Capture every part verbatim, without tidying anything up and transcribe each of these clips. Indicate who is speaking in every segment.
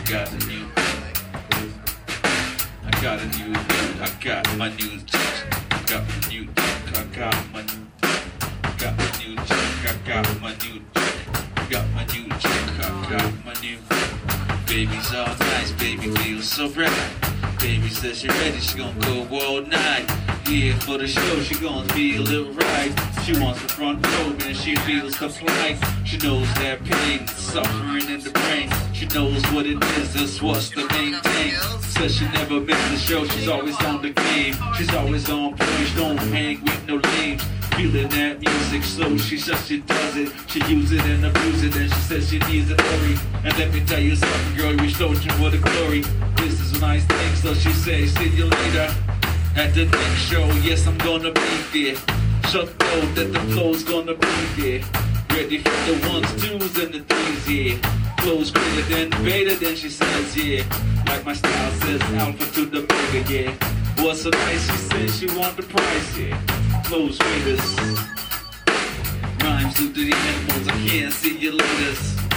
Speaker 1: got a new, I got a new, I got my new chick. I got my new chick. I got my new, got my new chick. I got my new chick. Got my new chick. I got my new. Baby's all nice. Baby feels so bright. Baby says she ready. She gonna go all night. Here for the show. She gonna feel it right. She wants the front row and she feels the flight. She knows that pain, suffering in the brain. She knows what it is, that's what's the main thing. Says she never misses the show, she's always on the game. She's always on point, she don't hang with no lames. Feeling that music, so she says she does it. She use it and abuse it, and she says she needs it hurry. And let me tell you something, girl, we stole you for the glory. This is a nice thing, so she says, see you later. At the next show, yes, I'm gonna be there. So know that the flow's gonna be there. Ready for the ones, twos, and the threes, yeah. Flows greater than Vader, then she says, yeah. Like my style says, alpha to the mega, yeah. What's so nice, she says she want the price, yeah. Flows greaters. Rhymes through the animals, I can't see you later.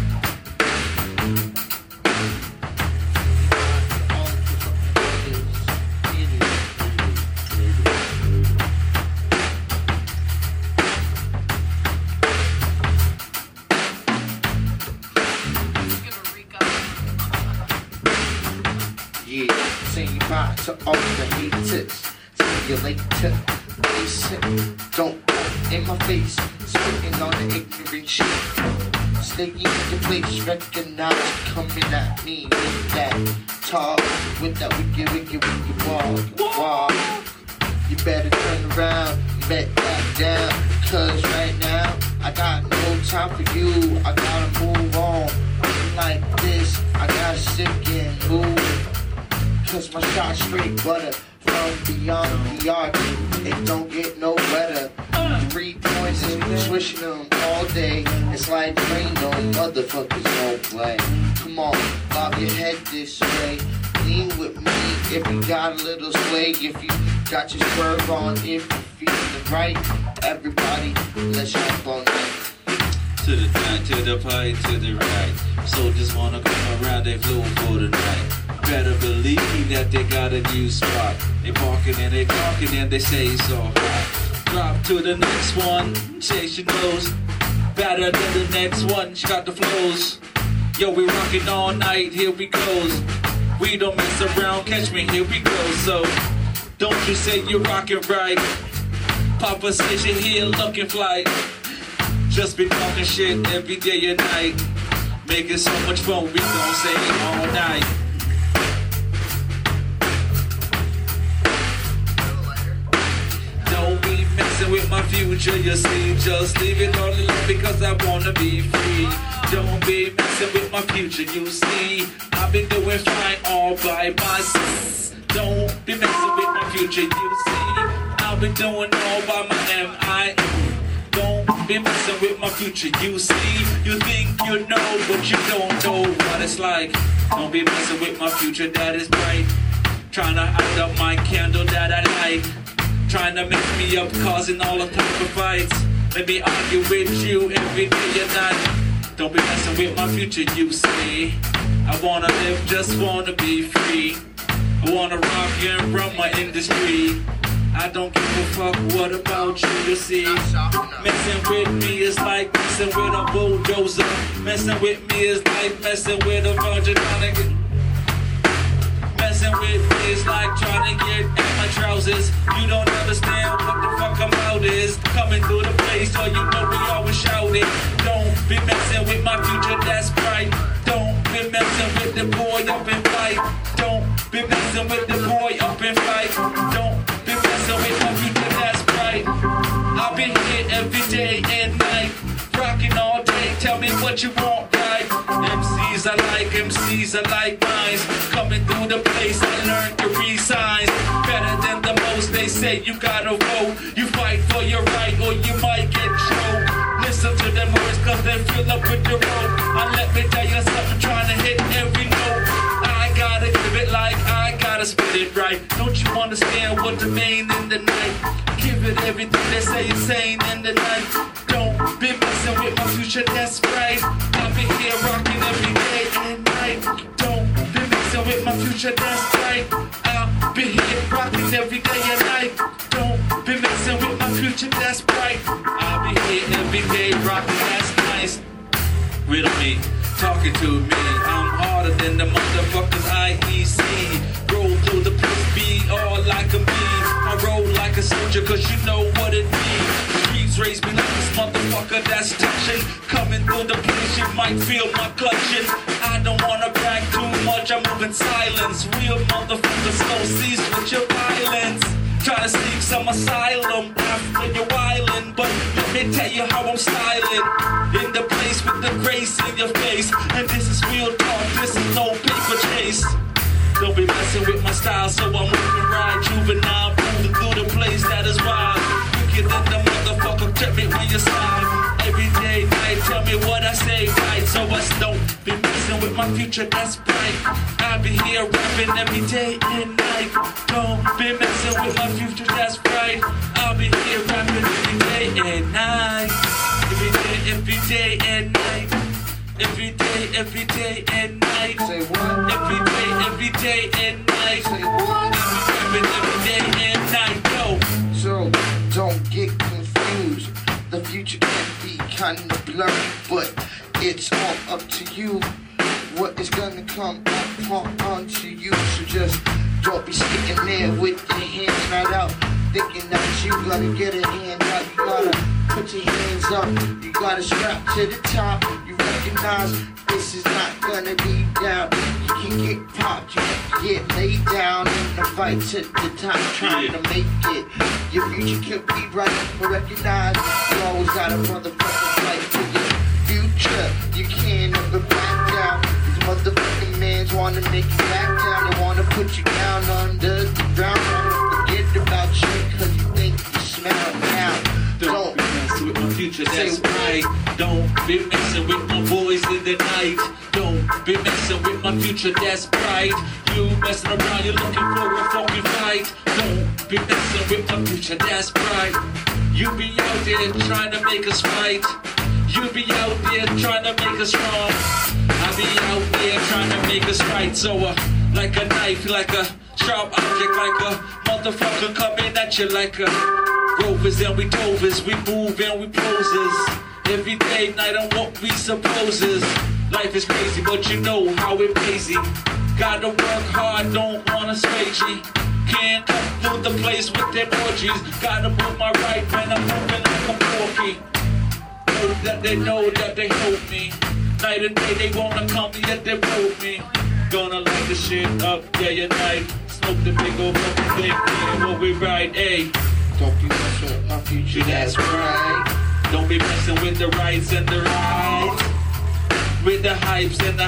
Speaker 2: Yeah, saying bye to all the haters. See you later. Listen, don't go in my face. Spitting on the ignorant shit. Stay in your place, recognize coming at me with that talk, with that wiggy wiggy wiggy walk, walk. You better turn around, bet that down, cause right now I got no time for you. I gotta move on. Like this, I gotta sit and move. Cause my shot straight butter from beyond the arc. It don't get no better. Three points and we swishing them all day. It's like rain, no motherfuckers don't play. Come on, bob your head this way. Lean with me if you got a little sway. If you got your swerve on, if you feeling right. Everybody, let's jump on that.
Speaker 1: To the right, to the pie, to the right. Soldiers wanna come around, they flow for the night. Better believe that they got a new spot. They parking and they talking and they say it's all hot. Drop to the next one, say she knows better than the next one. She got the flows. Yo, we rocking all night, here we goes. We don't mess around, catch me, here we go. So, don't you say you're rocking right. Papa says you're here looking fly. Just be talking shit every day and night. Making so much fun, we gon' say it all night. Don't be messing with my future, you see. Just leave it all alone because I wanna be free. Don't be messing with my future, you see. I've been doing fine all by myself. Don't be messing with my future, you see. I've been doing all by my M I Don't be messing with my future, you see. You think you know, but you don't know what it's like. Don't be messing with my future, that is bright. Trying to hide up my candle that I like. Trying to mix me up, causing all the type of fights. Let me argue with you every day and night. Don't be messing with my future, you see. I wanna live, just wanna be free. I wanna rock and run my industry. I don't give a fuck, what about you, you see. Messing with me is like messing with a bulldozer. Messing with me is like messing with a virgin. Messing with me is like trying to get at my trousers. You don't understand what the fuck I'm out is. Coming through the place, so you know we always shouting. Don't be messing with my future, that's bright. Don't be messing with the boy up in fight. Don't be messing with the boy up in fight. Don't be messing with my future, that's bright. I'll be here every day and night. Rocking all day, tell me what you want, right? M Cs I like, M Cs I like mines. Coming through the place, I learned to read signs. Better than the most, they say you gotta vote. You fight for your right or you might get choked. Listen to them words cause they fill up with the rope. And let me tell you something, trying to hit every note. I gotta give it like I gotta spit it right. Don't you understand what the main in the night? Give it everything they say insane in the night. Don't be messing with my future, that's right. I'll be here rocking every day and night. Don't my future that's bright. I'll be here rocking every day and night. Don't be messing with my future that's bright. I'll be here every day rocking, that's nice. Riddle me, talking to me. I'm harder than the motherfuckers I E C. Roll through the place, be all like a me. I roll like a soldier cause you know what it means. Streets raise me like this motherfucker that's touching. Coming through the place, you might feel my clutching. I don't wanna brag too much, I move in silence. Real motherfuckers no cease with your violence. Try to seek some asylum after you're wildin', but let me tell you how I'm styling. In the place with the grace in your face, and this is real talk, this is no paper chase. Don't be messing with my style, so I'm moving right, juvenile, moving through the place that is wild. Wicked than the motherfucker, tell me when you slide. Every day, night, tell me what I say right, so I don't be messing with my future, that's bright. I'll be here rapping every day and night. Don't be messing with my future, that's bright. I'll be here rapping every day and night. Every day, every day and night. Every day, every day and night.
Speaker 2: Say what?
Speaker 1: Every day, every day and night.
Speaker 2: Say what?
Speaker 1: I'll be rapping every day and night, yo.
Speaker 2: So don't get confused. The future can be kinda blurry, but it's all up to you. What is gonna come up onto you? So just don't be sitting there with your hands right out, thinking that you gotta get a hand out. You gotta put your hands up. You gotta strap to the top. You recognize this is not gonna be down. You can get popped. You can get laid down in the fight to the top, trying to make it. Your future could be right, but recognize you always got a motherfucking fight for your future. You can't ever back down. These motherfucking mans wanna make you back down. They wanna put you down under the ground. Wanna forget about you cause you think you smell now.
Speaker 1: Don't be messing with my future, that's right. Don't be messing with my boys in the night. Don't be messing with my future, that's bright. You messing around, you're looking for a fucking fight. Don't be messing with my future, that's bright. You be out there trying to make us fight. You be out there trying to make us wrong. I be out there trying to make us right. So uh, like a knife, like a sharp object, like a motherfucker coming at you like a rovers and we dovers, we move and we poses. Every day, night on what we supposes. Life is crazy, but you know how it pays you. Gotta work hard, don't wanna sway G. Can't come through the place with them orgies. Gotta move my right when I'm moving like a porky. Know that they know that they hold me. Night and day they wanna come yet they hold me. Gonna light the shit up day and night. Smoke the big old fucking thing, yeah, what we ride, ayy.
Speaker 2: Don't be messing with my future, that's right.
Speaker 1: Don't be messing with the rights and the rights. With the hypes and the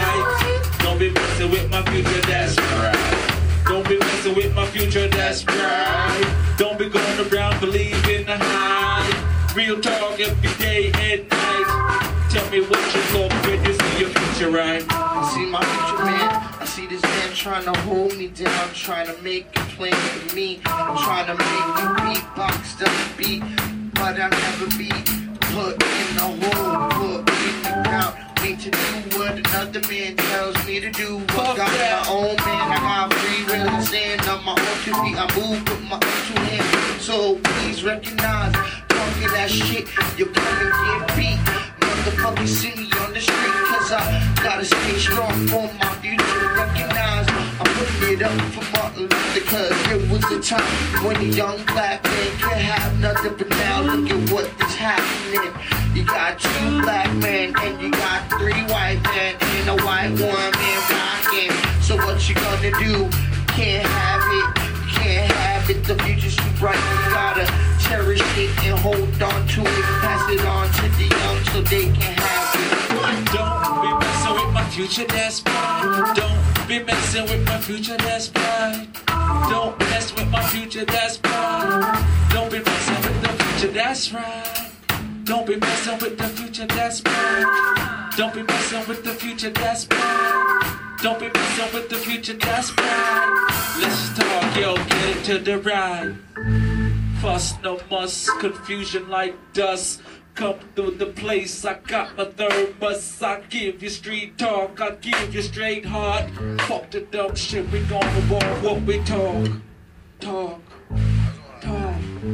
Speaker 1: hypes. Don't be messing with my future, that's right. Don't be messing with my future, that's right. Don't be going around believing the hype. Real talk every day and night. Tell me what you thought when you see your future, right?
Speaker 2: I see my future, man. I see this man trying to hold me down, trying to make a plan for me, trying to make me beatbox the beat, but I'll never be put in the hole, put in the ground. Need to do what another man tells me to do. I got my own man, I got free will, I stand on my own two feet, I move with my own two hands. So please recognize, talking that shit, you're gonna get beat. Motherfucking see me on the street, cause I gotta stay strong for my future. Recognize I'm putting it up for Martin Luther, cause there was a time when a young black man could have nothing, but now look at what is happening. You got two black men and you got three white men and a white woman rocking. So what you gonna do? Can't have it, can't have it. The future's too bright, you gotta cherish it and hold on to it. Pass it on to the young so they can have it.
Speaker 1: Don't be messing with my future, that's bright. Don't be messing with my future, that's bright. Don't mess with my future, that's bright. Don't be messing with the future, that's right. Don't be messing with the future, that's bright. Don't be messing with the future, that's bright. Don't be messing with the future, that's bright. Let's talk, yo, get it to the right. Fuss, no muss, confusion like dust. come through the place. I got my thermos. I give you street talk. I give you straight heart. Fuck the dumb shit. We gonna walk what we talk. Talk. Talk.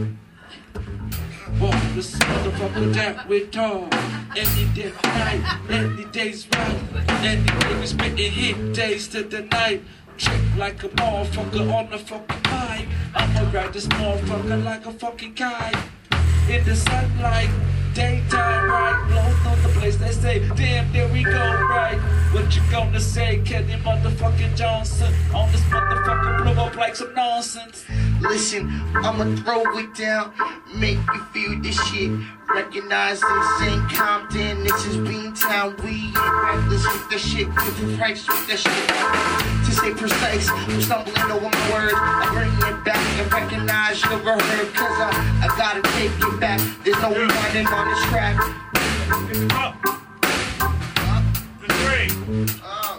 Speaker 1: Walk this motherfucker that we talk. Any day night, any day's right. Any day we spitting hit days to the night. Trick like a motherfucker on the fucking mic. I'ma ride this motherfucker like a fucking kite. In the sunlight, daytime, right? Blown on the place, they say, damn, there we go, right? What you gonna say, Kenny motherfucking Johnson? On this motherfucker blow up like some nonsense.
Speaker 2: Listen, I'ma throw it down, make you feel this shit. Recognize this ain't Compton, this is Beantown. We ain't reckless with the shit, put the price with the shit. To say precise, I'm stumbling over my words. I bring it back and recognize you never heard. Cause I, I gotta take it back. There's no running on this track.
Speaker 3: Up. Up. The three.
Speaker 2: Oh,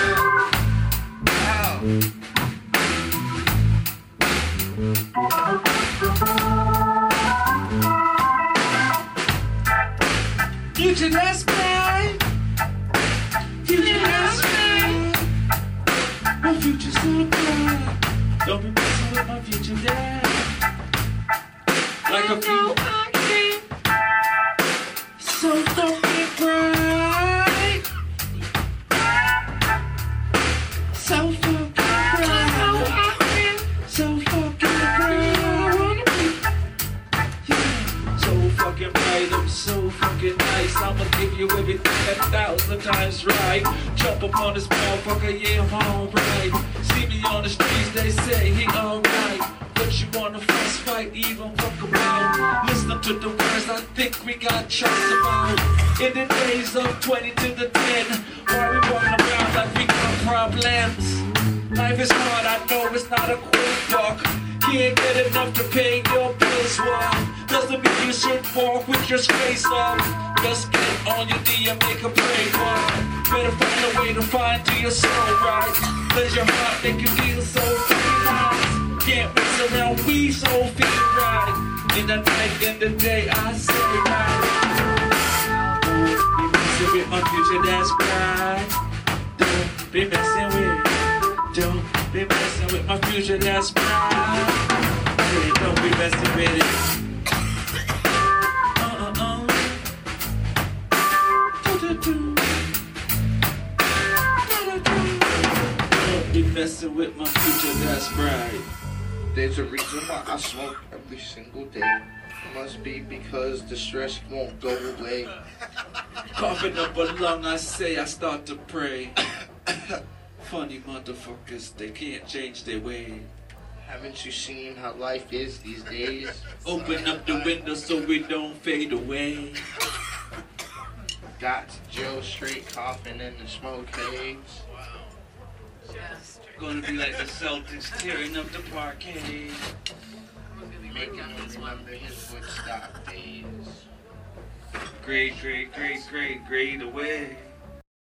Speaker 2: yeah. Oh.
Speaker 1: Future that's mine. Future that's mine. My future's so bright. Don't be messing with my future dad. Like a future. So fucking bright. So fucking bright. So fucking bright. Yeah. So fucking bright. I'm so fucking nice. I'ma give you everything a thousand times right. Jump up on this motherfucker, yeah, I'm alright. See me on the streets, they say he alright. But you wanna fuss fight, even fuck around. Listen to the words I think we got trust about. In the days of twenty to the ten, why we walking around like we got problems? Life is hard, I know it's not a quick buck. Can't get enough to pay your bills, well, doesn't mean you should walk with your face off. Just get on your knee and make a prayer, but better find a way to find to your soul, right? Cause your heart make you feel so fucking nice. Can't mess around, we so feel right. In the night, in the day, I say right. Don't be messing with my future, that's right. Don't be messing with, don't be messing with my future, that's right. Hey, don't be messing with it. Uh-uh-uh. Do-do-do. Do-do-do. Don't be messing with my future, that's right.
Speaker 2: There's a reason why I smoke every single day. It must be because the stress won't go away.
Speaker 1: Coughing up a lung, I say I start to pray. Funny motherfuckers, they can't change their way.
Speaker 2: Haven't you seen how life is these days?
Speaker 1: Open up the window so we don't fade away.
Speaker 2: Got Joe straight coughing in the smoke haze.
Speaker 1: Gonna be like the Celtics tearing up the parquet.
Speaker 2: Making him remember his Woodstock days.
Speaker 1: Great, great, great, great, great away.